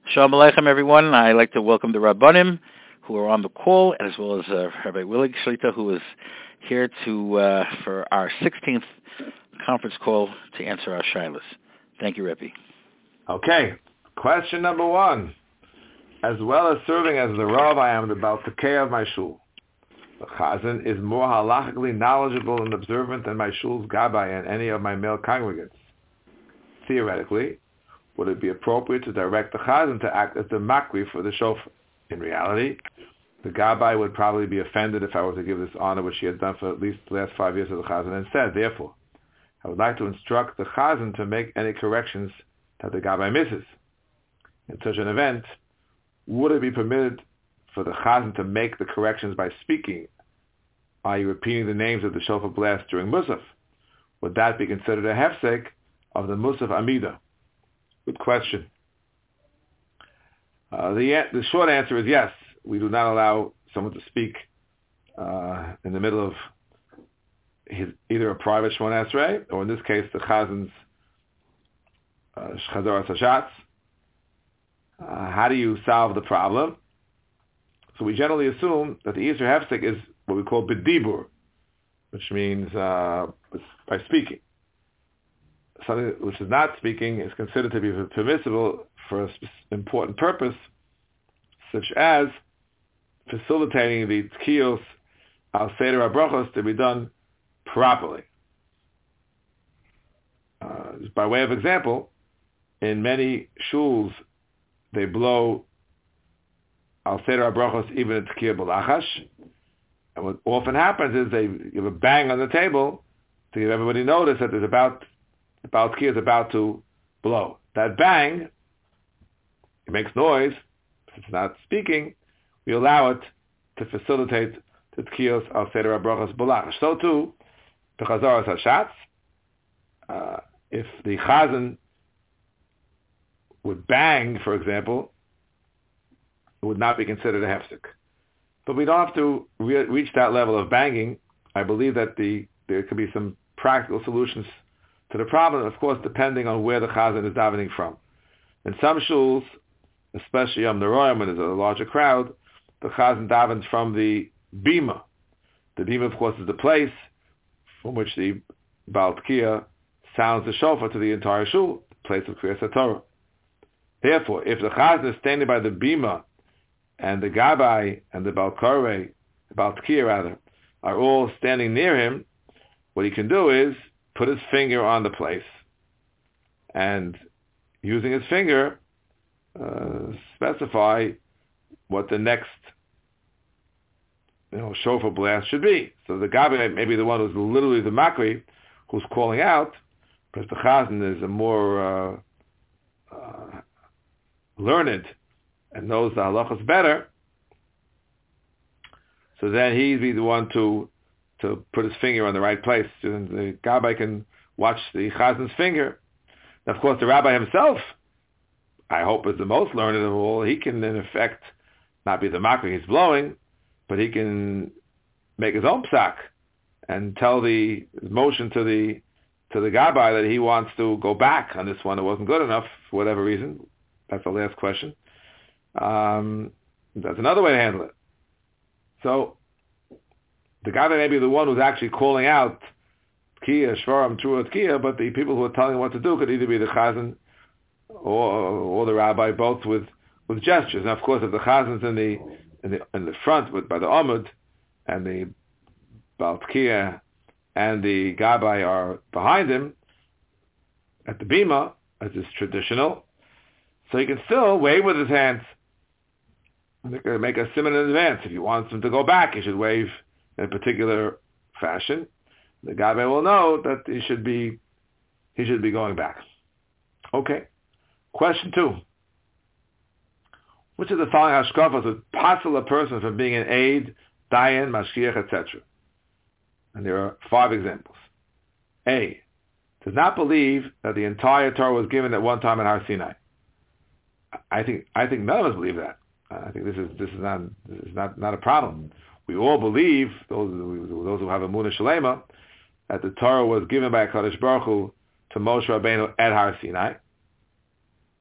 Shalom Aleichem, everyone. I'd like to welcome the Rabbanim who are on the call, as well as Rabbi Willig Shlita, who is here for our 16th conference call to answer our shilas. Thank you, Rebbe. Okay, question number one. As well as serving as the Rav, I am the Baltakei of my shul. The Chazan is more halachically knowledgeable and observant than my shul's Gabbai and any of my male congregants. Theoretically, would it be appropriate to direct the Chazan to act as the Makri for the shofar? In reality, the Gabbai would probably be offended if I were to give this honor, which he had done for at least the last 5 years of the Chazan, and said, therefore, I would like to instruct the Chazan to make any corrections that the Gabbai misses. In such an event, would it be permitted for the Chazan to make the corrections by speaking, i.e. repeating the names of the shofar blast during Musaf? Would that be considered a hefsek of the Musaf Amida? Good question. The short answer is yes. We do not allow someone to speak in the middle of either a private Shemona Esrei, or in this case, the Chazan's Chazar Hashatz. How do you solve the problem? So we generally assume that the Isser Hefsek is what we call B'dibur, which means by speaking. Something which is not speaking is considered to be permissible for an important purpose, such as facilitating the tkiyos al seder habrachos to be done properly. Just by way of example, in many shuls, they blow al seder habrachos even at tkiyah b'lachash, and what often happens is they give a bang on the table to give everybody notice that the Baltkiyah is about to blow. That bang, it makes noise. If it's not speaking, we allow it to facilitate the Tkiyos al Seder HaBrachos B'Lachash. So too, the Chazar Hashatz, if the Chazan would bang, for example, it would not be considered a hefsek. But we don't have to reach that level of banging. I believe that there could be some practical solutions to the problem, of course, depending on where the Chazan is davening from. In some shuls, especially on the Royam, when there's a larger crowd, the Chazan davens from the bima. The bima, of course, is the place from which the Baal Tkiyah sounds the shofar to the entire shul, the place of Kriyas HaTorah. Therefore, if the Chazan is standing by the bima, and the Gabbai and the Baal Koreh, the Baal Tkiyah rather, are all standing near him, what he can do is put his finger on the place, and using his finger, specify what the next shofar blast should be. So the Gabbai may be the one who's literally the Makri, who's calling out, because the Chazan is a more learned and knows the halachas better. So then he'd be the one to put his finger on the right place. And the Gabbai can watch the Chazan's finger. And of course, the Rabbi himself, I hope, is the most learned of all. He can, in effect, not be the makri he's blowing, but he can make his own psak and tell the motion to the Gabbai that he wants to go back on this one. It wasn't good enough for whatever reason. That's the last question. That's another way to handle it. So the Gabbai may be the one who's actually calling out Tkiyah, Shvarim, Trua, Tkiyah, but the people who are telling him what to do could either be the Chazan or the Rabbi, both with gestures. And of course, if the Chazan's in the front by the Amud, and the Baal Tkiyah and the Gabbai are behind him at the bima, as is traditional, so he can still wave with his hands, make a simon in advance. If he wants him to go back, he should wave in a particular fashion. The Gabbai will know that he should be going back. Okay. Question 2. Which of the following hashkafas would passel a person from being an aid, dayan, mashgiach, etc.? And there are 5 examples. A. Does not believe that the entire Torah was given at one time at Har Sinai. I think none of us believe that. I think this is not a problem. We all believe, those who have a Emunah Shalema, that the Torah was given by HaKadosh Baruch Hu to Moshe Rabbeinu at Har Sinai.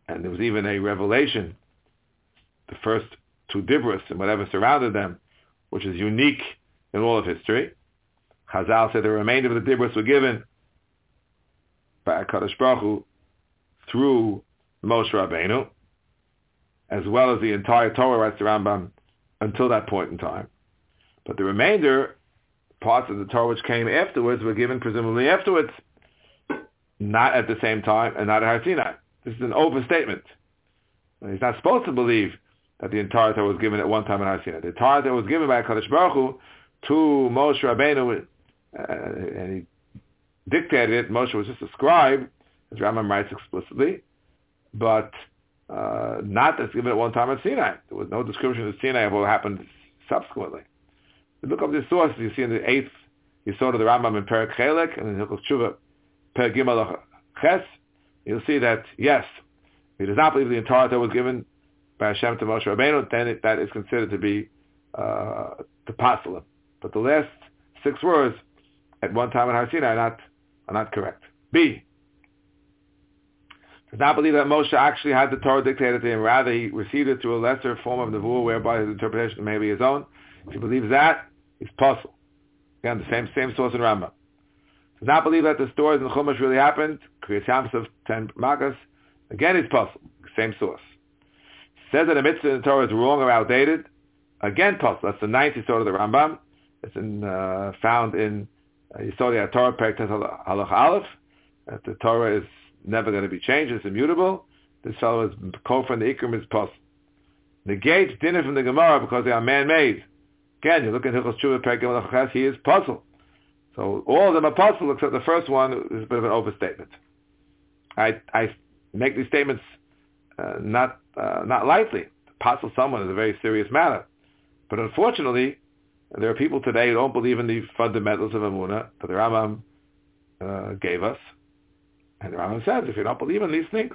and there was even a revelation, the first two Dibros and whatever surrounded them, which is unique in all of history. Chazal said the remainder of the Dibros were given by HaKadosh Baruch Hu through Moshe Rabbeinu, as well as the entire Torah, writes the Rambam, until that point in time. But the remainder, parts of the Torah which came afterwards, were given presumably afterwards, not at the same time, and not at Har Sinai. This is an overstatement. He's not supposed to believe that the entire Torah was given at one time in Har Sinai. The entire Torah was given by HaKadosh Baruch Hu to Moshe Rabbeinu, and he dictated it. Moshe was just a scribe, as Rambam writes explicitly, but not that's given at one time at Sinai. There was no description of Sinai of what happened subsequently. You look up the sources, you see in the 8th Yesod of the Rambam in Perek Chelek, and in Hilchos Tshuva, Perek Gimel Ches, you'll see that, yes, he does not believe the entire Torah was given by Hashem to Moshe Rabbeinu, then that is considered to be the Pasalim. But the last 6 words at one time in Har Sinai are not correct. B. Does not believe that Moshe actually had the Torah dictated to him. Rather, he received it through a lesser form of Nevuah, whereby his interpretation may be his own. If he believes that, he's puzzled. Again, the same source in Rambam. Does not believe that the stories in the Chumash really happened. Kriyas Yamsuf 10 Makas. Again, he's puzzled. Same source. Says that a mitzvah in the Torah is wrong or outdated. Again, puzzled. That's the 9th Yesod of the Rambam. It's found in Yesod Torah Perek Tes Halach Aleph. That the Torah is never going to be changed. It's immutable. This fellow is Kofar and the Ikrim is puzzled. Negates dinner from the Gemara because they are man-made. Again, you look at Hilchos Tshuva Perek Gimel Ches, he is puzzled. So all of them are puzzled except the first one is a bit of an overstatement. I make these statements not lightly. To puzzle someone is a very serious matter. But unfortunately, there are people today who don't believe in the fundamentals of Emunah that the Rambam gave us. And the Rambam says, if you don't believe in these things,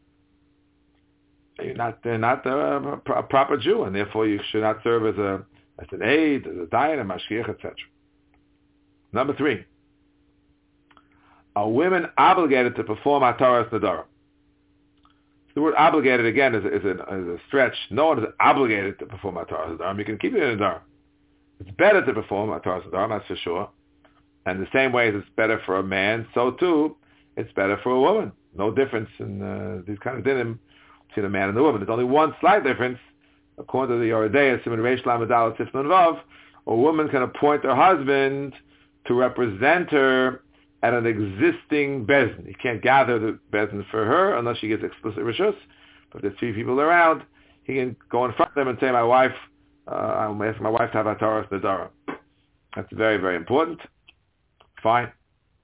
they're not a proper Jew, and therefore you should not serve as an aid, as a dayan, a mashgiach, etc. Number 3. Are women obligated to perform Hataras Nadarim? The word obligated, again, is a stretch. No one is obligated to perform Hataras Nadarim. You can keep it in Nadarim. It's better to perform Hataras Nadarim, that's for sure. And the same way as it's better for a man, so too, it's better for a woman. No difference in these kind of dinim between a man and a woman. There's only one slight difference. According to the Yoredei, Siman Reish Lamed Daled Sif Nun Vav, a woman can appoint her husband to represent her at an existing bezin. He can't gather the bezin for her unless she gets explicit rishus. But if there's 3 people around, he can go in front of them and say, I'm asking my wife to have Hataras Nadarim. That's very, very important. Fine.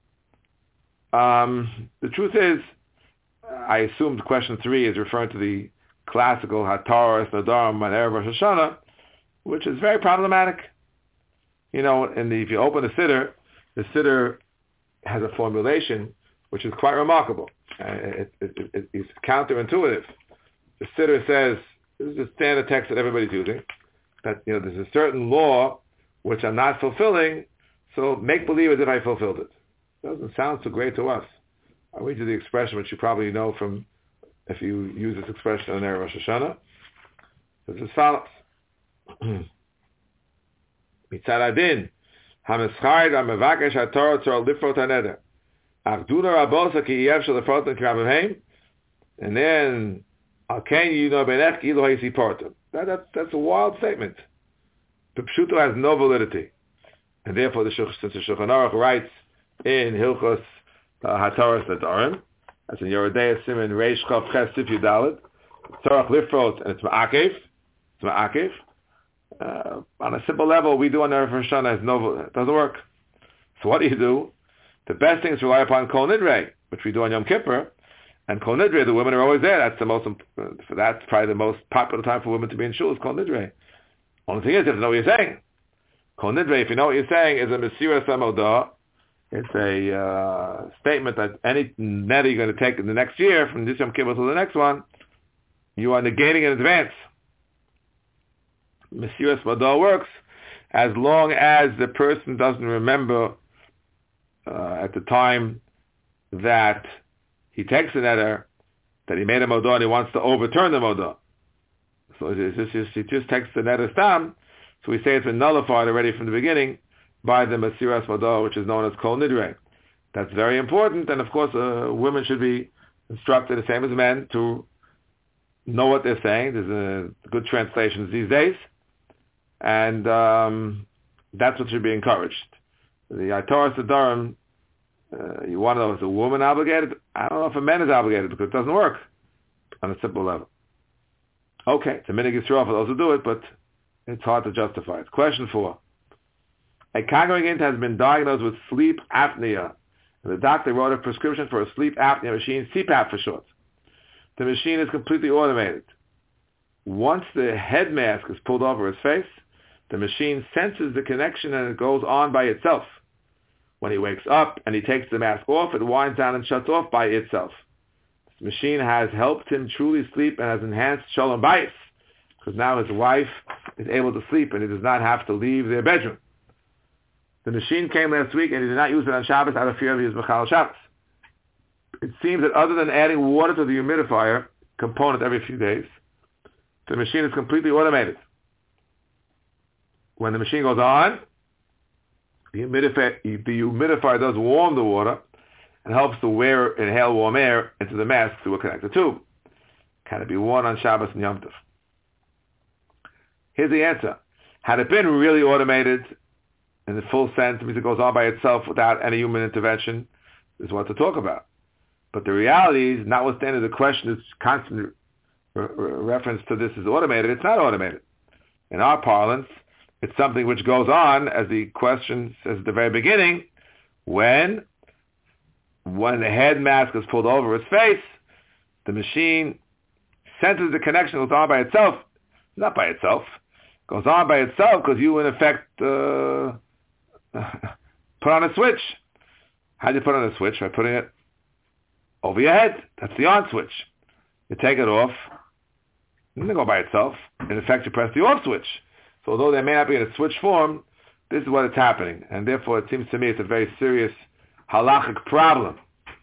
The truth is, I assumed question 3 is referring to the classical Hataras Nadarim on Erev Rosh Hashanah, which is very problematic. You know, if you open the Siddur has a formulation which is quite remarkable. It's counterintuitive. The Siddur says, this is a standard text that everybody's using, that there's a certain law which I'm not fulfilling, so make believe as if I fulfilled it. Doesn't sound so great to us. I'll read you the expression which you probably know from if you use this expression on Erev Rosh Hashanah. It's as follows. Mitzad Adin, Hameschayid HaMevakesh HaTorah Tzor Lifrot HaNeder. Avduna Rabosa Ki Yev Shel Lifrot HaKirabim Heim. And then, Alken Yino Benech Ilo Haisi Portum. That's a wild statement. The Pshuto has no validity. And therefore, since the Shulchan Aruch writes in Hilchos Hataras Nadarim, that's in Yoredei Siman Reish Chav Ches Sif Yudalid, Tzorach Lifrot, and it's Ma'akev. It's Ma'akev. On a simple level, we do on Erev Rosh Hashanah, it doesn't work. So what do? The best thing is to rely upon Kol Nidrei, which we do on Yom Kippur. And Kol Nidrei, the women are always there. That's probably the most popular time for women to be in shul is Kol Nidrei. Only thing is, you have to know what you're saying. Kol Nidrei, if you know what you're saying, is a Mesiras Hamodah. It's a statement that any neder you're going to take in the next year, from this Yom Kippur to the next one, you are negating in advance. Mesiras Hamodah works as long as the person doesn't remember at the time that he takes the neder that he made a modah and he wants to overturn the modah. So he just takes the neder stam, so we say it's been nullified already from the beginning by the Mesiras Modah, which is known as Kol Nidre. That's very important, and of course women should be instructed the same as men to know what they're saying. There's good translations these days, and that's what should be encouraged. The Torah Sedarim, you want to know, is a woman obligated? I don't know if a man is obligated because it doesn't work on a simple level. Okay, it's a minhag Yisrael for those who do it, but it's hard to justify it. Question 4. A congregant has been diagnosed with sleep apnea. And the doctor wrote a prescription for a sleep apnea machine, CPAP for short. The machine is completely automated. Once the head mask is pulled over his face, the machine senses the connection and it goes on by itself. When he wakes up and he takes the mask off, it winds down and shuts off by itself. This machine has helped him truly sleep and has enhanced Shalom Bayis, because now his wife is able to sleep and he does not have to leave their bedroom. The machine came last week and he did not use it on Shabbos out of fear of his Mechal Shabbos. It seems that other than adding water to the humidifier component every few days, the machine is completely automated. When the machine goes on, the humidifier does warm the water and helps the wearer inhale warm air into the mask through a connected tube. Can it be worn on Shabbos and Yom Tov? Here's the answer. Had it been really automated in the full sense, it means it goes on by itself without any human intervention, is what to talk about. But the reality is, notwithstanding the question is constant reference to this is automated, it's not automated. In our parlance, it's something which goes on, as the question says at the very beginning, when the head mask is pulled over his face, the machine senses the connection, goes on by itself. Not by itself. Goes on by itself because you, in effect, put on a switch. How do you put on a switch? By putting it over your head. That's the on switch. You take it off, it doesn't go by itself. In effect, you press the off switch. So although they may not be in a switch form, this is what is happening. And therefore, it seems to me it's a very serious halachic problem.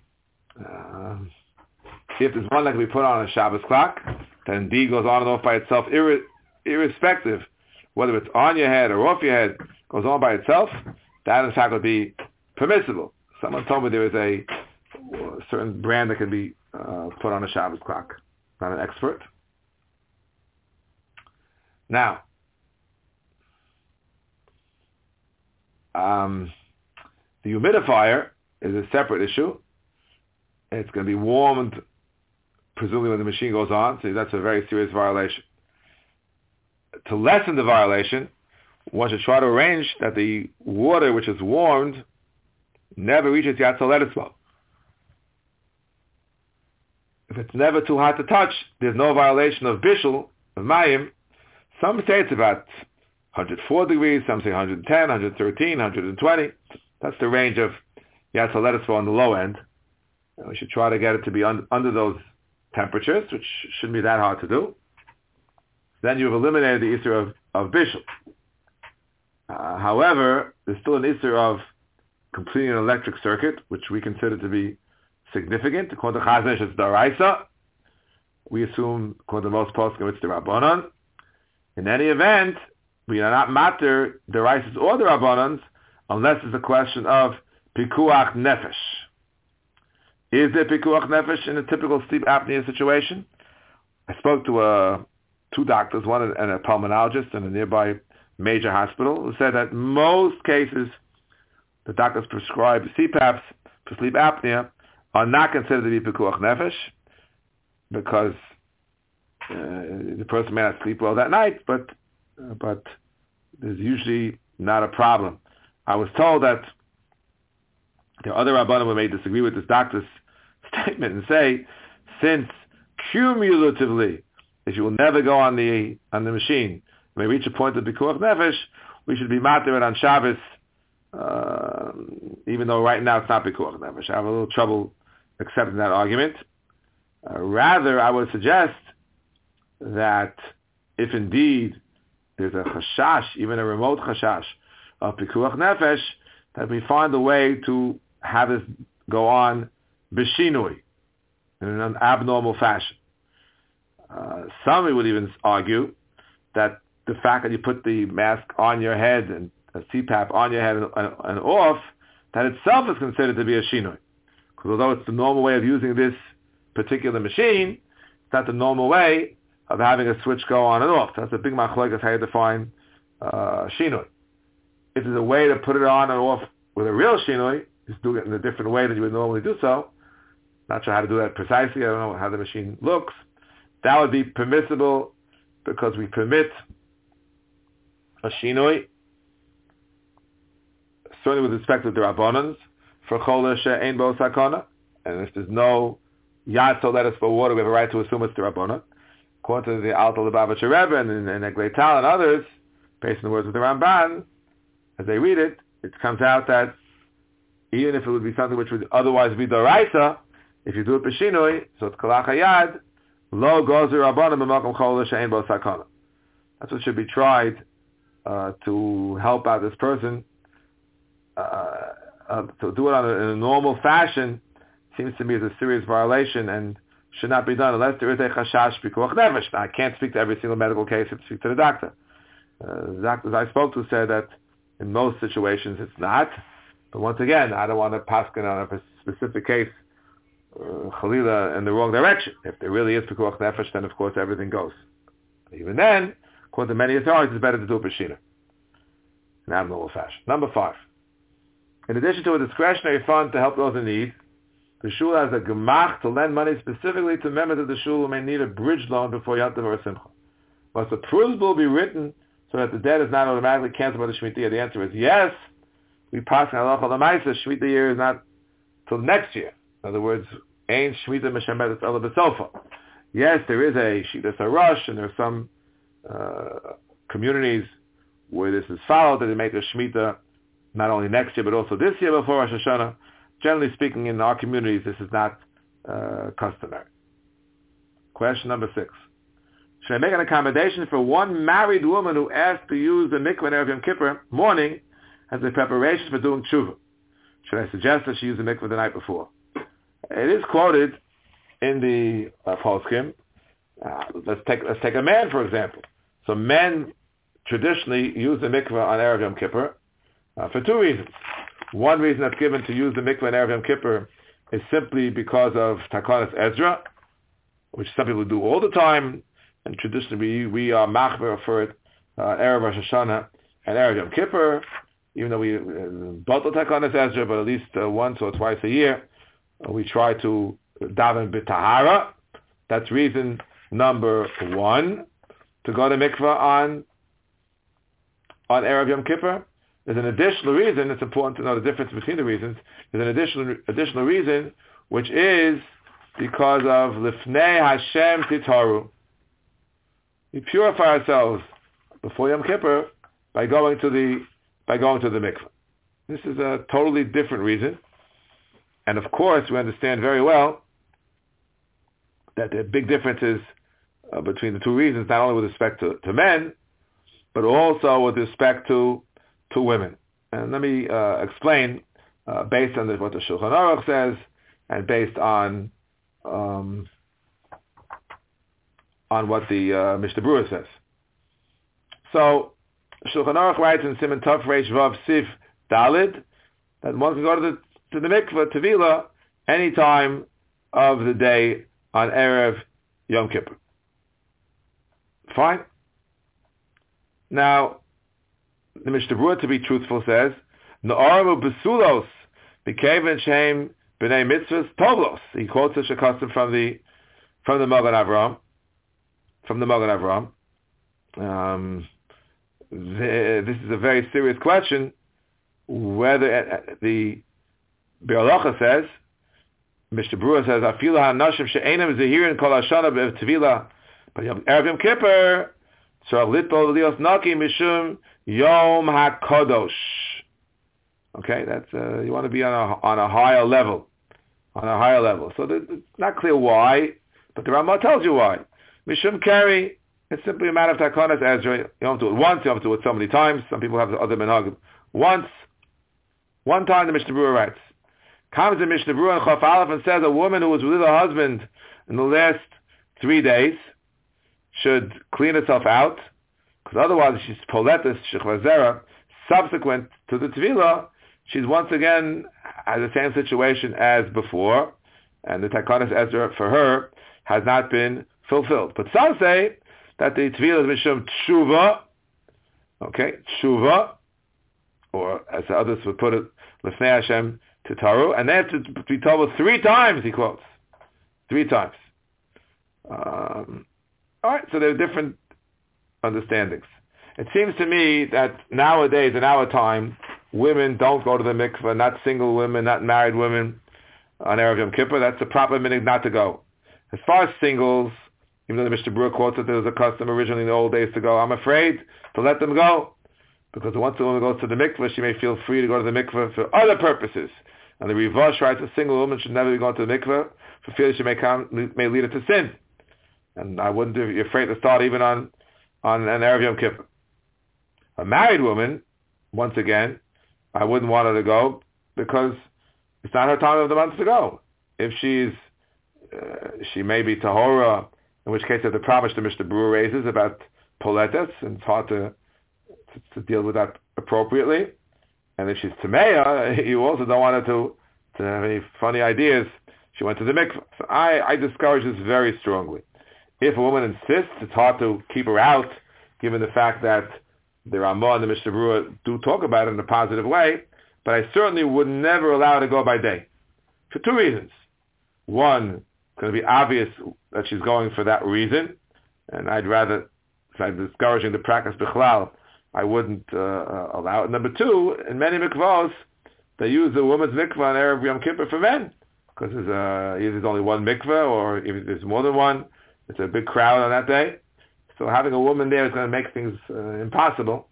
If there's one that can be put on a Shabbos clock, then indeed goes on and off by itself, irrespective whether it's on your head or off your head, goes on by itself, that in fact would be permissible. Someone told me there is a certain brand that can be put on a Shabbos clock. I'm not an expert. Now, the humidifier is a separate issue. It's going to be warmed, presumably when the machine goes on, so that's a very serious violation. To lessen the violation, one should try to arrange that the water which is warmed never reaches Yatzel Eretzbo. If it's never too hot to touch, there's no violation of Bishul, of Mayim. Some say it's about 104 degrees, some say 110, 113, 120. That's the range of Yatzel Eretzbo on the low end. And we should try to get it to be under those temperatures, which shouldn't be that hard to do. Then you've eliminated the issue of Bishul. However, there's still an issue of completing an electric circuit, which we consider to be significant. According to Chazon Ish, it's Daraisa. We assume, according to most poskim, it's the Rabbanon. In any event, we are not matter Daraisas or the Rabbanons unless it's a question of Pikuach Nefesh. Is there Pikuach Nefesh in a typical sleep apnea situation? I spoke to two doctors, one and a pulmonologist in a nearby major hospital, who said that most cases the doctors prescribe CPAPs for sleep apnea are not considered to be Pikuach Nefesh because the person may not sleep well that night, but there's usually not a problem. I was told that there are other Rabbanim who may disagree with this doctor's statement and say, since cumulatively, if you will never go on the machine, when we reach a point of Pikuach Nefesh, we should be matir it on Shabbos, even though right now it's not Pikuach Nefesh. I have a little trouble accepting that argument. Rather, I would suggest that if indeed there's a chashash, even a remote chashash of Pikuach Nefesh, that we find a way to have this go on b'shinui. in an abnormal fashion. Some would even argue that the fact that you put the mask on your head and a CPAP on your head and off, that itself is considered to be a shinoi. Because although it's the normal way of using this particular machine, it's not the normal way of having a switch go on and off. That's a big machlokes how you define shinoi. If there's a way to put it on and off with a real shinoi, just do it in a different way than you would normally do so. Not sure how to do that precisely. I don't know how the machine looks. That would be permissible because we permit a shinoi, certainly with respect to the Rabbanans, for chol she'ein bo sakana. And if there's no yad so let us for water, we have a right to assume it's the Rabbanan. According to the Alta Lubavitcher Rebbe and Eglei Tal and others, based on the words of the Ramban, as they read it, it comes out that even if it would be something which would otherwise be doraisa, if you do it b'shinoi, so it's kolach hayad, lo gozer rabbanim b'makom chol she'ein bo sakana. That's what should be tried to help out this person. To do it in a normal fashion seems to me is a serious violation and should not be done unless there is a chashash pikuach nefesh. Now, I can't speak to every single medical case. I have to speak to the doctor. The doctors I spoke to said that in most situations it's not. But once again, I don't want to paskin on a specific case, chalila, in the wrong direction. If there really is pikuach nefesh, then of course everything goes. Even then, according to many authorities, it's better to do a b'shina in abnormal fashion. Number 5. In addition to a discretionary fund to help those in need, the shul has a gemach to lend money specifically to members of the shul who may need a bridge loan before Yom Tov or Simcha. Must a prusbul be written so that the debt is not automatically canceled by the Shemitah year? The answer is yes. We pass in halacha l'maisa. Shemitah year is not till next year. In other words, ain't Shemitah m'shemet ela b'sofa. Yes, there is a Shitas HaRosh, and there are some communities where this is followed, that they make a Shemitah not only next year, but also this year before Rosh Hashanah. Generally speaking, in our communities, this is not customary. Question number 6. Should I make an accommodation for one married woman who asked to use the mikveh on Erev Yom Kippur morning as a preparation for doing tshuva? Should I suggest that she use the mikveh the night before? It is quoted in the poskim. Let's take a man, for example. So men traditionally use the mikveh on Erev Yom Kippur for 2 reasons. One reason that's given to use the mikveh on Erev Yom Kippur is simply because of Takanas Ezra, which some people do all the time, and traditionally we are machmer for it, Erev Rosh Hashanah and Erev Yom Kippur, even though we bottle Takanas Ezra, but at least once or twice a year, we try to daven b'tahara. That's reason number 1 to go to mikveh on Erev Yom Kippur. There's an additional reason. It's important to know the difference between the reasons. There's an additional reason, which is because of Lifnei Hashem Titaru. We purify ourselves before Yom Kippur by going to the mikveh. This is a totally different reason, and of course we understand very well that there are big differences between the 2 reasons, not only with respect to men, but also with respect to women. And let me explain based on what the Shulchan Aruch says and based on what the Mishnah Berurah says. So Shulchan Aruch writes in Siman Tov Reish Vav Sif Dalid that one can go to the mikveh Tevila any time of the day on Erev Yom Kippur. Fine. Now, the Mishnah Berurah, to be truthful, says, "Na'aramu besulos b'keven shem b'nei mitzvahs tovlos." He quotes such a custom from the Magen Avraham. This is a very serious question. Whether the Biur Halacha says, Mishnah Berurah says, "Afilu ha'nashim she'enam zehirin kol hashana b'tevila, but Erev Yom Kippur tzarich litpol lios naki mishum Yom HaKadosh." Okay, that's you want to be on a higher level, So it's not clear why, but the Ramah tells you why. Mishum Kari, it's simply a matter of Takanas Ezra. You don't do it once, you don't have to do it so many times. Some people have the other minhag. One time the Mishnah Berurah writes, Comes in Mishnah Berurah and Chaf Aleph and says a woman who was with her husband in the last 3 days should clean herself out, because otherwise she's poletis shechvazera. Subsequent to the tevilah, she's once again has the same situation as before, and the takanas Ezra for her has not been fulfilled. But some say that the tevilah is mishum tshuva, okay, tshuva, or as the others would put it, lefnei Hashem titaru, and they have to be told 3 times. He quotes 3 times. All right, so there are different understandings. It seems to me that nowadays, in our time, women don't go to the mikveh, not single women, not married women, on Erev Yom Kippur. That's the proper minhag not to go. As far as singles, even though the Mishnah Berurah quotes that there was a custom originally in the old days to go, I'm afraid to let them go, because once a woman goes to the mikveh, she may feel free to go to the mikveh for other purposes. And the Rivash writes a single woman should never be going to the mikveh for fear that she may lead her to sin. And I wouldn't be afraid to start even on an Erev Yom Kippur. A married woman, once again, I wouldn't want her to go because it's not her time of the month to go. If she may be tahora, in which case, if the promise the Mishnah Berurah raises about poletas, and it's hard to deal with that appropriately. And if she's tameya, you also don't want her to have any funny ideas. She went to the mikveh. So I discourage this very strongly. If a woman insists, it's hard to keep her out, given the fact that the Ramah and the Mishnah Berurah do talk about it in a positive way, but I certainly would never allow her to go by day. For 2 reasons. One, it's going to be obvious that she's going for that reason, and I'd rather, if I'm discouraging the practice bichlal, I wouldn't allow it. Number 2, in many mikvahs, they use the woman's mikvah on Erev Yom Kippur for men, because either there's only one mikvah, or if there's more than one, it's a big crowd on that day. So having a woman there is going to make things impossible.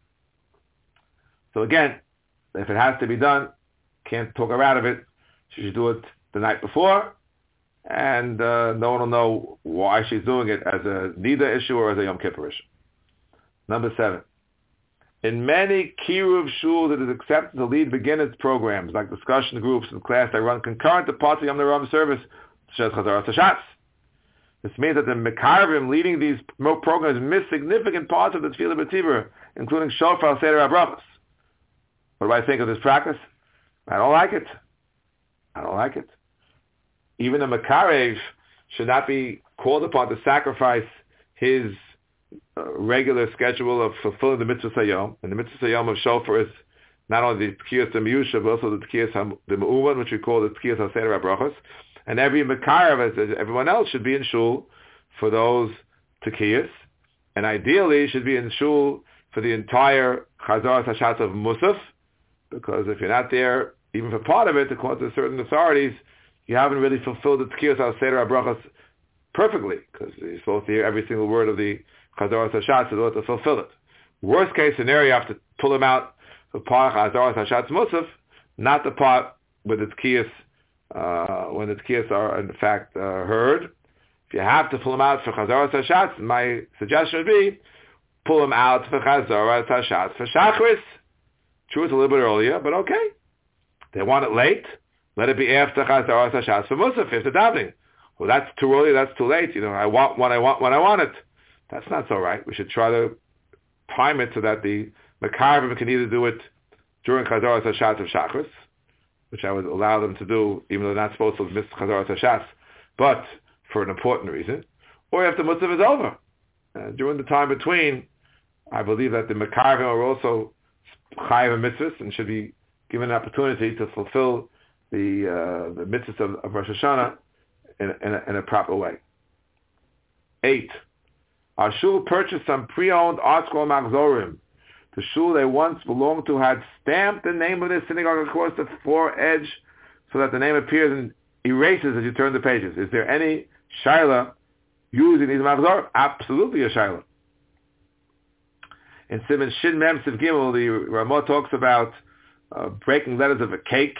So again, if it has to be done, can't talk her out of it. She should do it the night before, and no one will know why she's doing it as a Nida issue or as a Yom Kippur issue. Number 7. In many Kiruv shuls, it is accepted to lead beginners programs like discussion groups and class that run concurrent to parts of Yom Rav service, such as Chazaras HaShatz. This means that the Mekarvim leading these programs miss significant parts of the Tefillah B'Tzibur, including Shofar Seder HaBrachos. What do I think of this practice? I don't like it. Even a Mekarev should not be called upon to sacrifice his regular schedule of fulfilling the Mitzvah Sayom. And the Mitzvah Sayom of Shofar is not only the Tkiyas HaMiyusha, but also the Tkiyas HaMe'uman, which we call the Tkiyas HaSeder HaBrachos. And every Mekarev, as everyone else, should be in shul for those Tkiyas. And ideally should be in shul for the entire Chazaras HaShatz of Musaf, because if you're not there, even for part of it, according to certain authorities, you haven't really fulfilled the Tkiyas HaSeder HaBrachos perfectly, because you're supposed to hear every single word of the Chazaras HaShatz in order to fulfill it. Worst case scenario, you have to pull them out for part Chazaras HaShatz Musaf, not the part with the Tkiyas, when the Tkiyas are in fact heard. If you have to pull them out for Chazaras HaShatz, my suggestion would be, pull them out for Chazaras HaShatz for Shachris. True, it's a little bit earlier, but okay. They want it late, let it be after Chazaras HaShatz for Musaf, after davening. Well, that's too early, that's too late. I want what I want when I want it. That's not so right. We should try to time it so that the Mekarvim can either do it during Chazaras HaShatz of Shachris, which I would allow them to do, even though they're not supposed to miss Chazaras HaShatz, but for an important reason, or after Musaf is over. During the time between, I believe that the Mekarvim are also Chayav mitzvahs and should be given an opportunity to fulfill the mitzvahs of Rosh Hashanah in a proper way. 8. Our shul purchased some pre-owned ArtScroll Machzorim. The shul they once belonged to had stamped the name of their synagogue across the foredge so that the name appears and erases as you turn the pages. Is there any shaila using these Machzorim? Absolutely a shaila. In Siman Shin Mem Siv Gimel, the Ramah talks about breaking letters of a cake.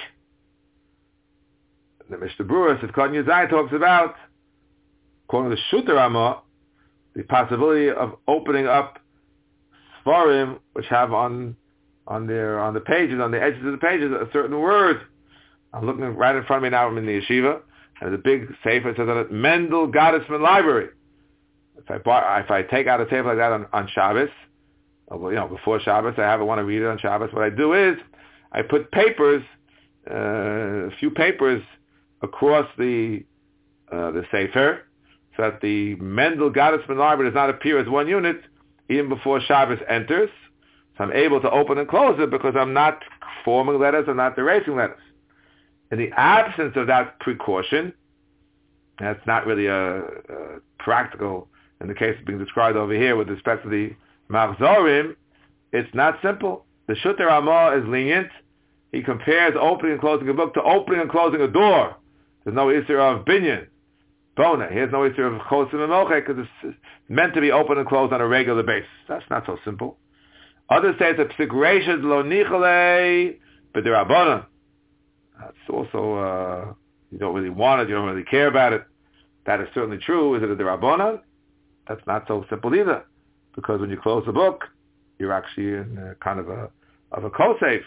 The Mishnah Berurah, Sivkot Yuzai, talks about, according to the Shuta Ramah, the possibility of opening up Sfarim, which have on the pages, on the edges of the pages, a certain word. I'm looking right in front of me now. I'm in the yeshiva, and there's a big sefer. It says on it, Mendel Gottesman Library. If I take out a sefer like that on Shabbos, before Shabbos, I want to read it on Shabbos. What I do is I put papers, a few papers across the sefer, so that the Mendel Gottesman Library does not appear as one unit even before Shabbos enters. So I'm able to open and close it because I'm not forming letters, I'm not erasing letters. In the absence of that precaution, that's not really a practical in the case being described over here with respect to the Machzorim. It's not simple. The Shuter Ramah is lenient. He compares opening and closing a book to opening and closing a door. There's no issue of binyan, bona. Here's no issue of chosim and mochek because it's meant to be open and closed on a regular basis. That's not so simple. Others say it's a psik reishis lo nichale b'derabbanan. That's also, you don't really want it, you don't really care about it. That is certainly true. Is it a derabbanan? That's not so simple either. Because when you close the book, you're actually in a kind of a kosef.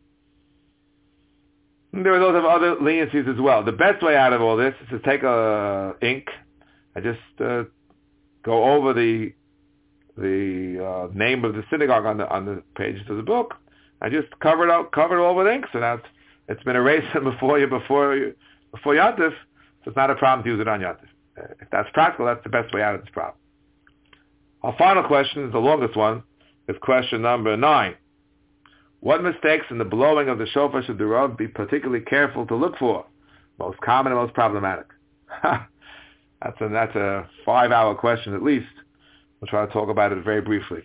There are those of other leniencies as well. The best way out of all this is to take ink and just go over the name of the synagogue on the pages of the book and just cover it all with ink. So that's it's been erased before Yantif, so it's not a problem to use it on Yantif. If that's practical, that's the best way out of this problem. Our final question is the longest one. Is question number 9. What mistakes in the blowing of the shofar should the Rav be particularly careful to look for? Most common and most problematic. That's a 5-hour question at least. We'll try to talk about it very briefly.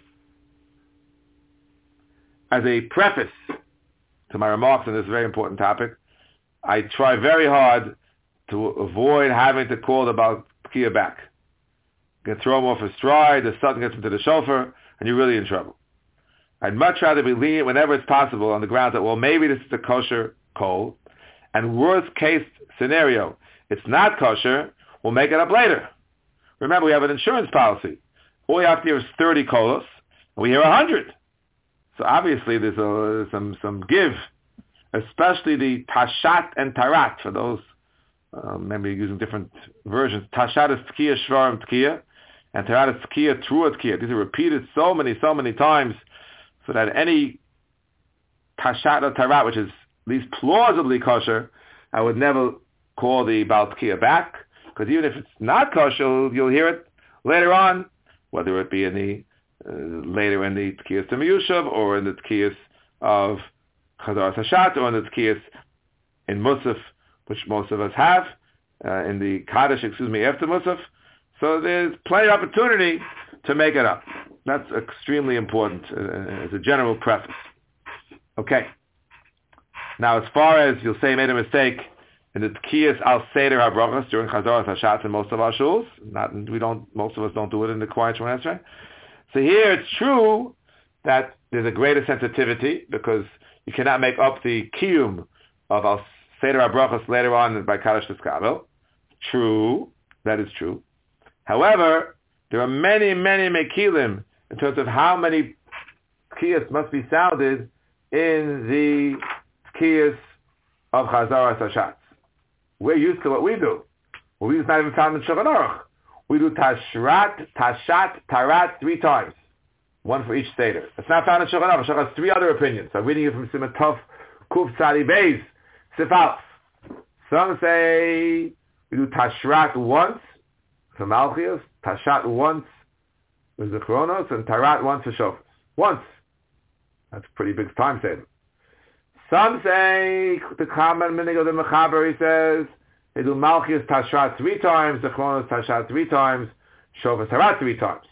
As a preface to my remarks on this very important topic, I try very hard to avoid having to call the Baal Tekiah back. You can throw him off his stride, the sun gets into the shofar, and you're really in trouble. I'd much rather be lenient whenever it's possible on the grounds that, well, maybe this is a kosher coal, and worst case scenario, it's not kosher, we'll make it up later. Remember, we have an insurance policy. All we have to hear is 30 kolos, and we hear 100. So obviously there's some give, especially the tashat and tarat, for those maybe using different versions. Tashat is tkiya, shvarim tkiya, and tarat is tkiya, trua tkiya. These are repeated so many times, so that any tashat or tarat, which is at least plausibly kosher, I would never call the Baal Tekiah back, because even if it's not kosher, you'll hear it later on, whether it be in the later in the Tekiyas to Miyushav, or in the Tekiyas of Chazar Sashat, or in the Tekiyas in Musaf, which most of us have, in the Kaddish, after Musaf. So there's plenty of opportunity to make it up. That's extremely important as a general preface. Okay. Now, as far as you'll say made a mistake in the Tekiyas al Seder HaBrachos during Chazar Sashat in most of our shuls, most of us don't do it in the quiet Shemona Esrei. So here it's true that there's a greater sensitivity because you cannot make up the kiyum of al Seder HaBrachos later on by Kaddish Tiskabel. True, that is true. However, there are many mekilim in terms of how many tkiyas must be sounded in the tkiyas of Chazar Sashat. We're used to what we do. Well, we use not even found in Shulchan Aruch. We do tashrat, tashat, tarat 3 times. 1 for each Seder. It's not found in Shulchan Aruch. Shulchan has 3 other opinions. I'm reading it from Siman Tov, Kuf Tzadi Beis, Sifalf. Some say we do tashrat once for Malchios, tashat once for Zichronos, and tarat once for Shofars. Once. That's a pretty big time saver. Some say the common minig of the Mechaber, he says, they do Malchios Tashrat 3 times, Zichronos Tashat 3 times, Shofar Tarat 3 times.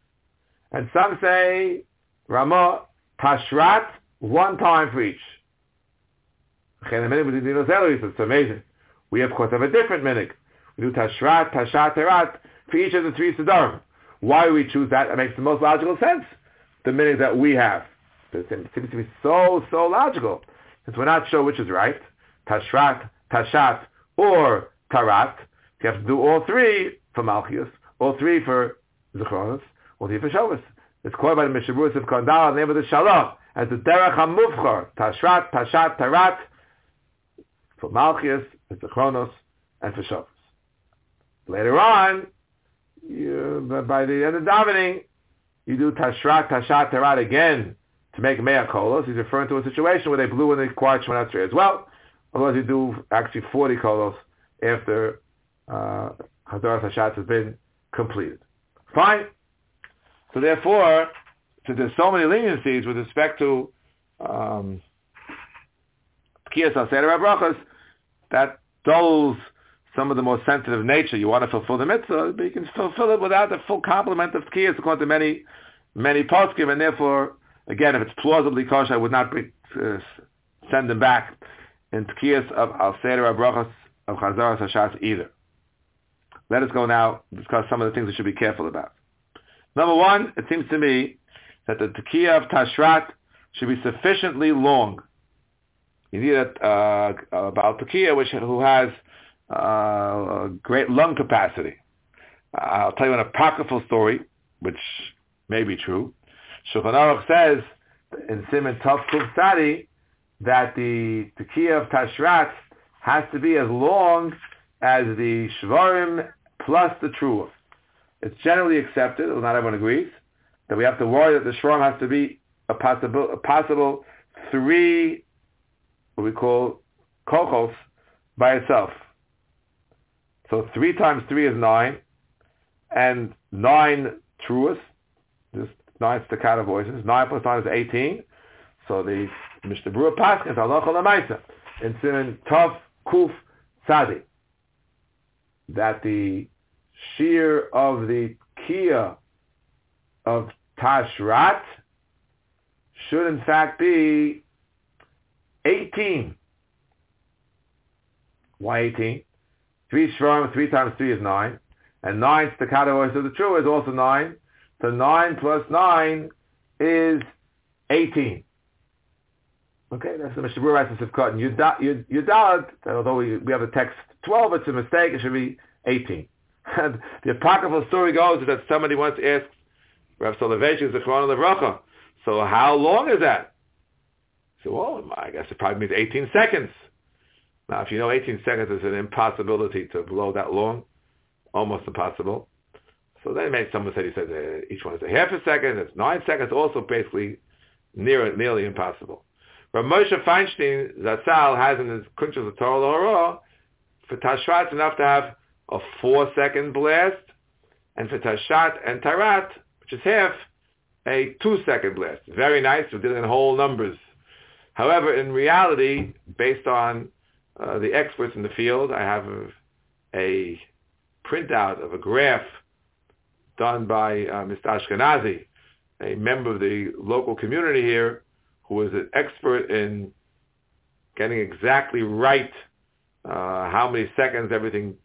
And some say Ramah Tashrat 1 time for each. It's amazing. We of course have a different minig. We do Tashrat, Tashat, Tarat for each of the 3 Siddharim. Why do we choose that? It makes the most logical sense. The minig that we have. It seems to be so logical. Since we're not sure which is right, Tashrat, Tashat, or Tarat, you have to do all 3 for Malchios, all 3 for Zichronos, all 3 for Shavuos. It's called by the Mishabuos of Kandal, the name of the Shalom, as the Derech HaMufchar, Tashrat, Tashat, Tarat, For Malchus, it's the Chronos, and for Shofars. Later on, by the end of davening, you do Tashrat, Tashat, Terat again to make Mea Kolos. He's referring to a situation where they blew in the Kwar Shemona Esrei as well. Otherwise, you do actually 40 Kolos after Chazaras Hashatz has been completed. Fine. So therefore, since there's so many leniencies with respect to Tkiyas Al Seder HaBrachos, that dulls some of the more sensitive nature. You want to fulfill the mitzvah, but you can fulfill it without the full complement of Tkiyas according to many poskim, and therefore, again, if it's plausibly kosher, I would not send them back in Tkiyas of Al Seder HaBrachos of Chazaras Hashatz either. Let us go now discuss some of the things we should be careful about. Number one, it seems to me that the Tekiah of Tashrat should be sufficiently long. You need about Tekiah who has great lung capacity. I'll tell you an apocryphal story, which may be true. Shulchan Aruch says in Siman Tov Kuf Tzadi that the Tekiah of Tashrat has to be as long as the Shvarim plus the Truah. It's generally accepted, not everyone agrees, that we have to worry that the Shvarim has to be a possible 3, what we call kochos, by itself. So 3 times 3 is 9, and 9 truas, just 9 staccato voices. 9 plus 9 is 18. So the Mishnah Berurah Paskins Halacha L'Maisa in Siman Tov Kuf Tzadi that the shear of the Kiyah of Tashrat should in fact be 18. Why 18? 3 shvarim, 3 times 3 is 9. And 9 staccato voices of the true is also 9. So 9 plus 9 is 18. Okay, that's the Mishnah Berurah writes in Sivkot. And Yudalad, although we have the text 12, it's a mistake, it should be 18. And the apocryphal story goes that somebody once asked Rav Soloveitchik, the Zichrono Livracha, so how long is that? He said, well, I guess it probably means 18 seconds. Now, if you know 18 seconds is an impossibility to blow that long, almost impossible. So then someone said, each one is a half a second, it's 9 seconds, also basically nearly impossible. Rav Moshe Feinstein, Zatzal, has in his Kuntres of Torah L'Hora, for Tashrat, it's enough to have a 4-second blast, and for Tashat and Tarat, which is half, a 2-second blast. Very nice, we're dealing in whole numbers. However, in reality, based on the experts in the field, I have a printout of a graph done by Mr. Ashkenazi, a member of the local community here, who is an expert in getting exactly right how many seconds everything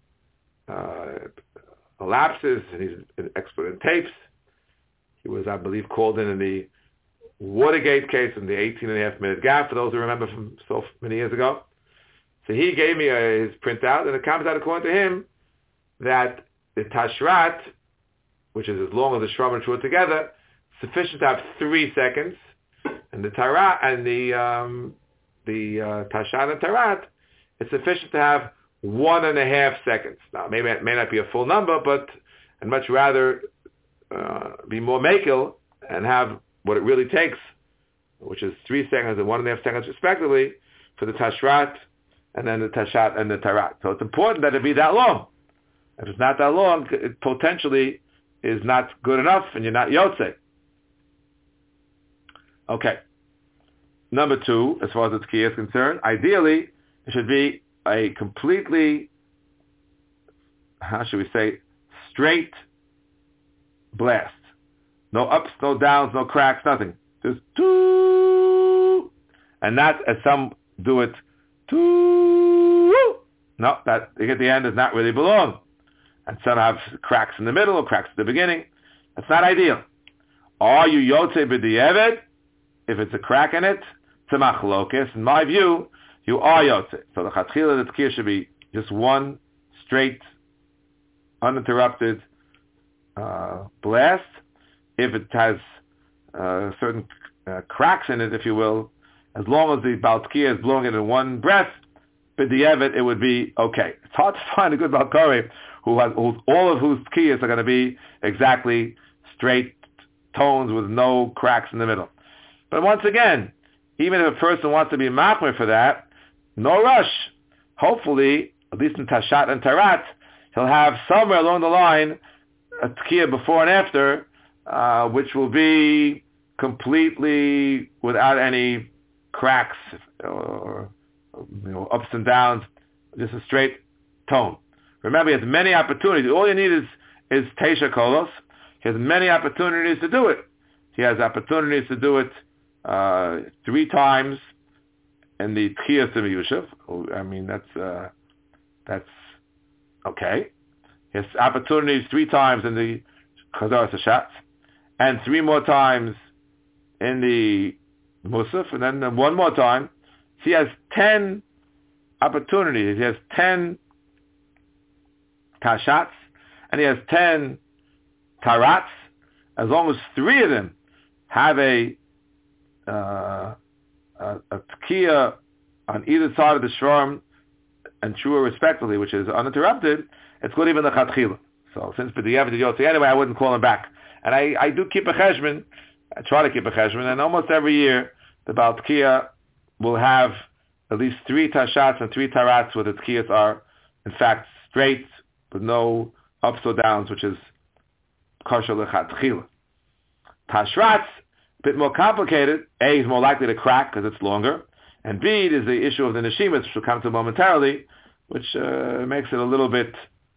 elapses, and he's an expert in tapes. He was, I believe, called in the Watergate case in the 18.5-minute gap, for those who remember from so many years ago. So he gave me his printout, and it comes out, according to him, that the Tashrat, which is as long as the Shvarim and Truah together, sufficient to have 3 seconds, and the Tarat and the Tashat and Tarat, it's sufficient to have 1.5 seconds. Now, maybe it may not be a full number, but I'd much rather be more makel and have what it really takes, which is 3 seconds and 1.5 seconds respectively, for the Tashrat and then the Tashat and the Tarat. So it's important that it be that long. If it's not that long, it potentially is not good enough and you're not Yotzei. Okay. Number 2, as far as the Tekiah is concerned, ideally, it should be a completely, how should we say, straight blast. No ups, no downs, no cracks, nothing. Just doo, and not as some do it. Doo. No, that at the end does not really belong. And some have cracks in the middle or cracks at the beginning. That's not ideal. Are you yotzei b'di'evet? If it's a crack in it, it's a machlokes. In my view, you are yotzei. So the chatchila, the tekiah should be just one straight, uninterrupted blast. If it has certain cracks in it, if you will, as long as the Baal Tekiah is blowing it in one breath, b'di'evet it would be okay. It's hard to find a good Balkari all of whose tkiyas are going to be exactly straight tones with no cracks in the middle. But once again, even if a person wants to be machmir for that, no rush. Hopefully, at least in Tashat and Tarat, he'll have somewhere along the line a tkiyah before and after, which will be completely without any cracks or ups and downs, just a straight tone. Remember, he has many opportunities. All you need is Teisha Kolos. He has many opportunities to do it. He has opportunities to do it 3 times in the Tchiyas of Yusuf. I mean, that's okay. He has opportunities 3 times in the Chazar Sashat, and 3 more times in the Musaf, and then 1 more time. So he has 10 opportunities. He has 10 Tashats, and he has 10 Tarats. As long as 3 of them have a Tkiya on either side of the Shvarm and Shua respectively, which is uninterrupted, it's good even the Chatchila. So since B'di'evet Yotzi, anyway, I wouldn't call him back. And I do keep a cheshbon. I try to keep a cheshbon, and almost every year the Baal Tkiya will have at least 3 Tashats and 3 Tarats where the Tkiyas are in fact straight with no ups or downs, which is kosher lechatchila. Tashrats, a bit more complicated. A is more likely to crack because it's longer, and B is the issue of the neshimas, which we'll come to momentarily, which makes it a little bit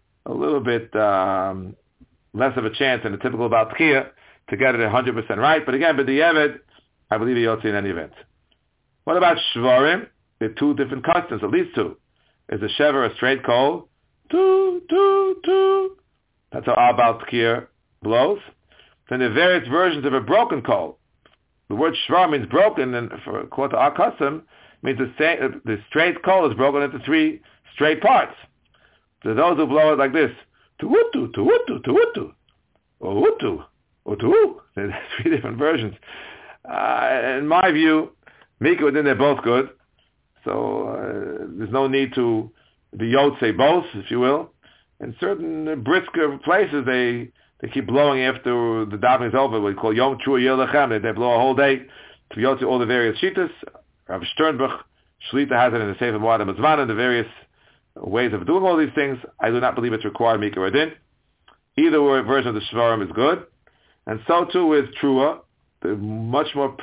less of a chance than a typical Baal Tkiya to get it 100% right. But again, b'di'evet, I believe he yotzi in any event. What about shvarim? There are 2 different customs, at least 2. Is a shever a straight call? 2, 2, 2. That's how our Baal Tkiya blows. Then there are various versions of a broken call. The word shvar means broken, and according to our custom, means the straight call is broken into 3 straight parts. So those who blow it like this, tuwutu, tuwutu, tuwutu, uwutu, utu. There's 3 different versions. In my view, Mika within they're both good. So there's no need to be yotze both, if you will. In certain brisker places, they keep blowing after the davening is over. We call Yom Chua Yel Lechem. They blow a whole day to be yotze all the various shitas. Rav Sternbuch, Shlita has it in the Sefer Moed HaMizman, the various ways of doing all these things. I do not believe it's required Mika Radin. Either version of the Shvarim is good. And so too is Trua. The much more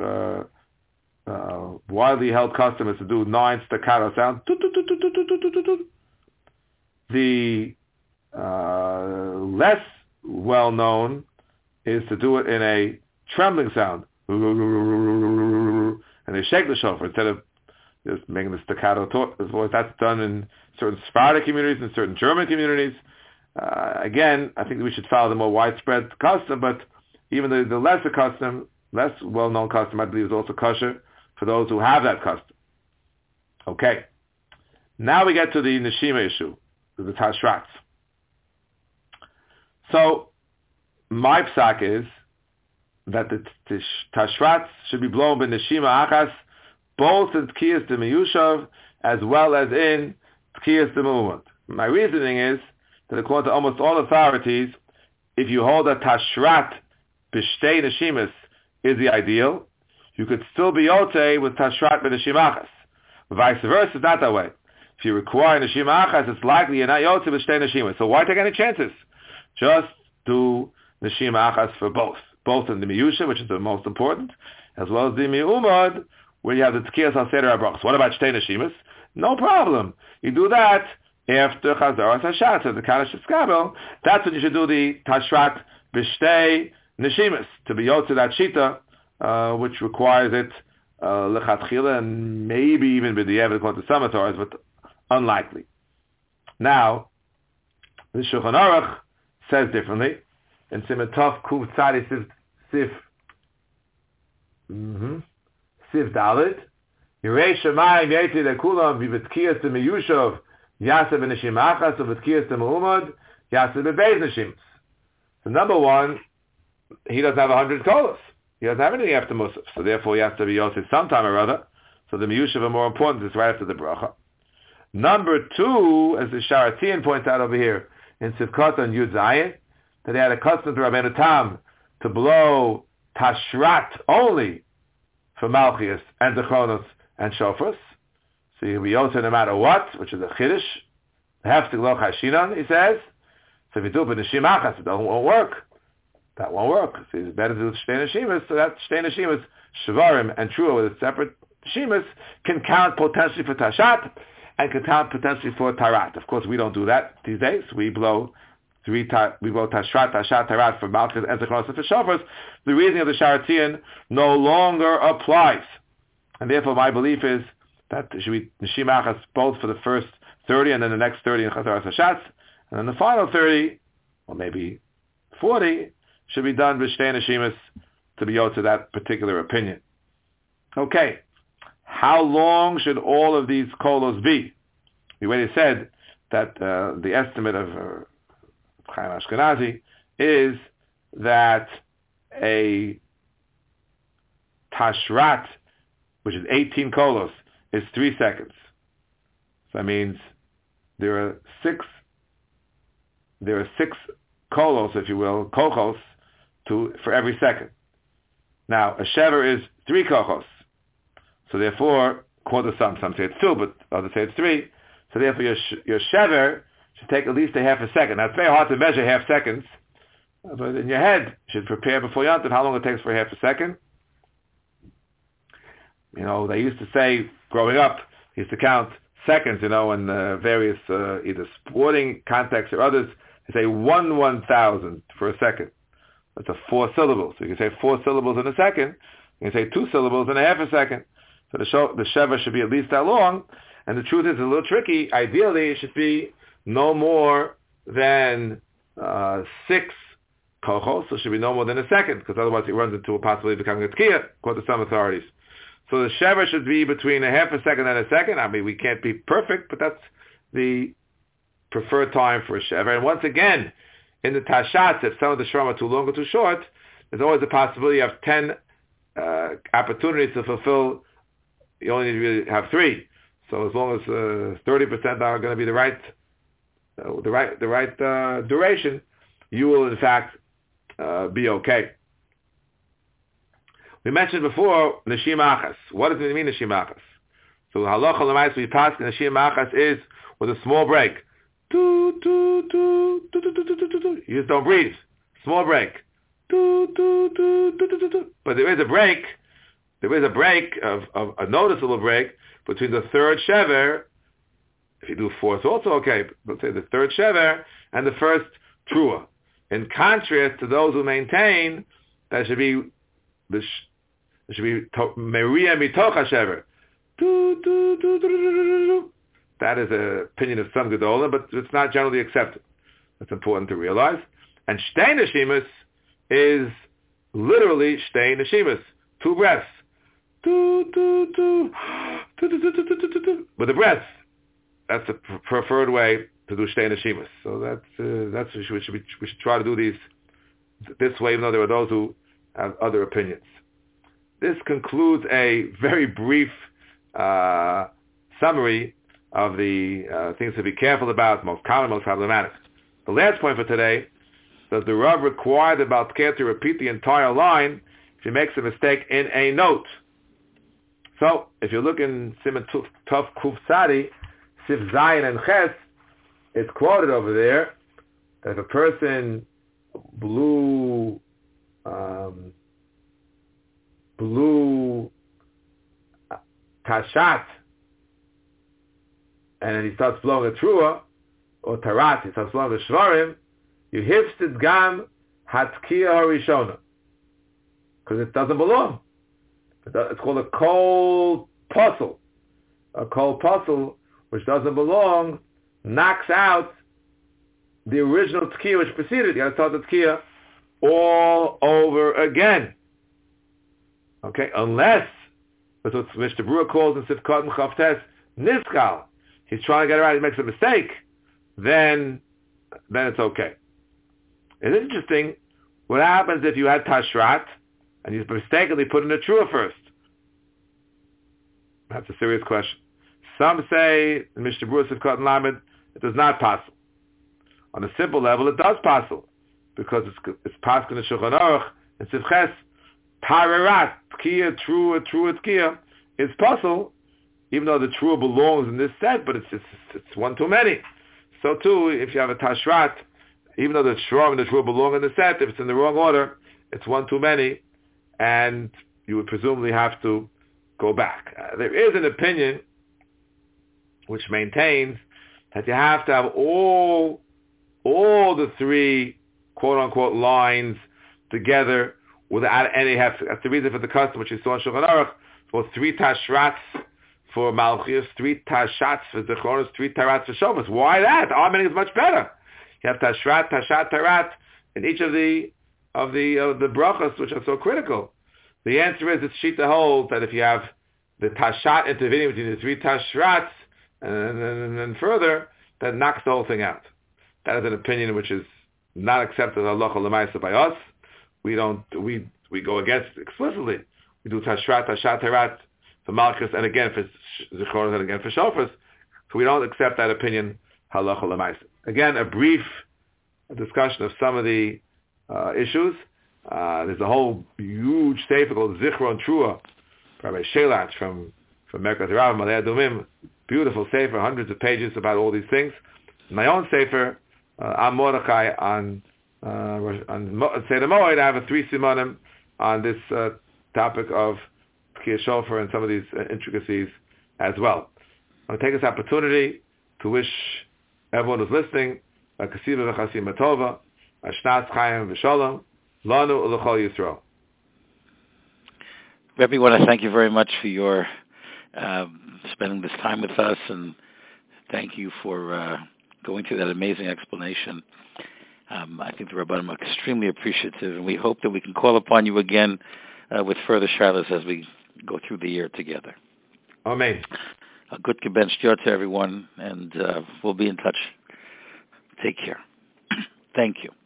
widely held custom is to do 9 staccato sound. The less well known is to do it in a trembling sound, and they shake the shofar instead of just making the staccato voice. That's done in certain Sephardic communities and certain German communities. Again, I think we should follow the more widespread custom, but even the lesser custom, less well-known custom, I believe is also kosher for those who have that custom. Okay. Now we get to the Neshima issue, the Tashrats. So, my psak is that the Tashrats should be blown by Neshima Achas, both in Tkiyas de Meyushav as well as in Tkiyas de Me'umad. My reasoning is that according to almost all authorities, if you hold a Tashrat b'shtei Neshimas is the ideal, you could still be Yotei with Tashrat b'Neshima Achas. Vice versa, it's not that way. If you require Neshima Achas, it's likely you're not Yotei b'shtei Neshimas. So why take any chances? Just do Neshima Achas for both in the Miyusha, which is the most important, as well as the Me'umad, where you have the Tkiyas al Seder HaBrachos. What about Shtei Neshimas? No problem. You do that after Chazar Hashat, so the Kaddish Sheskabel. That's when you should do the Tashrat B'Shtei Neshimas, to be Yotze that Shita, which requires it Lechatchila, and maybe even B'di'evet according to some authorities, but unlikely. Now, the Shulchan Aruch says differently. In Siman Tov Kuv Tzadi Siv Dalet, Yirei Shemayim Yeti Lekulam V'Betkiyas de Meyushav Yaseh B'Neshim Achas V'Betkiyas de Me'umad Yaseh B'Beis Neshimas. So number one, he doesn't have 100 kolos. He doesn't have anything after Musaf, so therefore he has to be Yosef sometime or other. So the Meyushav are more important. It's right after the bracha. Number 2, as the Sharatian points out over here in Sivkot and Yud Zayin, that they had a custom to Rabbeinu Tam to blow Tashrat only for Malchias and Zechonos and Shofars. So you can be Yotze no matter what, which is a Chiddush. Heftig lo Chashinan, he says. So if you do it with Neshim Achas, it won't work. That won't work. So it's better to do Shtei Neshimas, so that Shtei Neshimas, Shvarim and Trua with its separate Neshimas, can count potentially for Tashat, and can count potentially for Tarat. Of course, we don't do that these days. We blow Tashrat, Tashat, Tarat for Malchus, and Zechonos, and for Shofars. The reasoning of the Sharatzian no longer applies. And therefore, my belief is that there should be Neshim Achas both for the first 30 and then the next 30 in Chazaras Hashatz, and then the final 30, or maybe 40, should be done with Shtei Neshimas to be owed to that particular opinion. Okay, how long should all of these kolos be? We already said that the estimate of Chaim Ashkenazi is that a Tashrat, which is 18 kolos, is 3 seconds. So that means there are six kolos, if you will, kochos, for every second. Now, a shever is 3 kochos. So therefore, according to some say it's 2, but others say it's 3. So therefore, your shever should take at least a half a second. Now, it's very hard to measure half seconds, but in your head, you should prepare before Yom Tov how long it takes for half a second. They used to say, growing up, used to count seconds, in various either sporting contexts or others, they say 1/1000 for a second. That's a 4 syllables. So you can say 4 syllables in a second. You can say 2 syllables in a half a second. So the sheva should be at least that long. And the truth is, it's a little tricky. Ideally, it should be no more than 6 kochos. So it should be no more than a second, because otherwise it runs into a possibility of becoming a tkiya, according to some authorities. So the sheva should be between a half a second and a second. I mean, we can't be perfect, but that's the preferred time for a sheva. And once again, in the tashat, if some of the shram are too long or too short, there's always a possibility of 10 opportunities to fulfill. You only need to really have 3. So as long as 30% are going to be the right duration, you will in fact be okay. We mentioned before Neshim Achas. What does it mean, Neshim Achas? So halacha l'mayis we pass Neshim Achas is with a small break. You just don't breathe. Small break. But there is a break. There is a break of a noticeable break between the third shever. If you do 4, it's also okay. Let's say the third shever and the first trua. In contrast to those who maintain that it should be Meria Mitocha Shever. That is an opinion of some Gedolim, but it's not generally accepted. That's important to realize. And Shtei Neshimas is literally Shtei Neshimas, 2 breaths. With the breath. That's the preferred way to do Shtei Neshimas. So that's we should try to do these this way, even though there are those who have other opinions. This concludes a very brief summary of the things to be careful about, most common, most problematic. The last point for today, does the Rav require the Baltkeh to repeat the entire line if he makes a mistake in a note? So, if you look in Siman Tov Kuf Tzadi, Sif Zayin and Ches, it's quoted over there that if a person blew Tashat, and then he starts blowing a Trua, or Tarat, he starts blowing a Shvarim, you hifsted Gam Hatkiya Harishona, because it doesn't belong. It's called a kol puzzle. A kol puzzle, which doesn't belong, knocks out the original tkiya which preceded. You got to start the tkiya all over again. Okay, unless that's what Mr. Brewer calls in Sivkot and Chavtes Niskal. He's trying to get it right. He makes a mistake. Then it's okay. It's interesting. What happens if you had Tashrat and you mistakenly put in a Trua first? That's a serious question. Some say in Mishnah Berurah Sivkot and Lamed it does not pass. On a simple level, it does pass because it's passed in the Shulchan Aruch and Sivches Tararat Tkiya Trua Tkiya is possible, even though the Trua belongs in this set, but it's one too many. So too, if you have a Tashrat, even though the Shrom and the Trua belong in the set, if it's in the wrong order, it's one too many, and you would presumably have to go back. There is an opinion which maintains that you have to have all the three quote-unquote lines together without any heft. That's the reason for the custom which you saw in Shulchan Aruch, for 3 tashrats for Malchus, 3 tashats for Zichronos, 3 tarats for Shofas. Why that? The Armening is much better. You have tashrat, tashat, tarat in each of the brachas which are so critical. The answer is it's Shita holds that if you have the tashat intervening between the 3 tashrats and further, that knocks the whole thing out. That is an opinion which is not accepted halacha l'maisa by us. We go against it explicitly. We do tashrat, tashat, tarat for Malchus and again for Zichronos and again for Shofars. So we don't accept that opinion halacha l'maisa. Again, a brief discussion of some of the issues. There's a whole huge sefer called Zichron Trua, Rabbi Shelatz from Merkaz Rav Malei Adumim. Beautiful sefer, hundreds of pages about all these things. My own sefer, Am Mordechai on Seder Moed, I have a 3 simanim on this topic of Tkiyah Shofar and some of these intricacies as well. I want to take this opportunity to wish everyone who's listening a Kasiva v'Chasim Tova, a Shnas Chaim v'Shalom, Lanu u'Lechol Yisrael. Rebbe, we want to thank you very much for your spending this time with us, and thank you for going through that amazing explanation. I think the Rabbanim are extremely appreciative, and we hope that we can call upon you again with further shalos as we go through the year together. Amen. A good Kibben Shtior to everyone, and we'll be in touch. Take care. Thank you.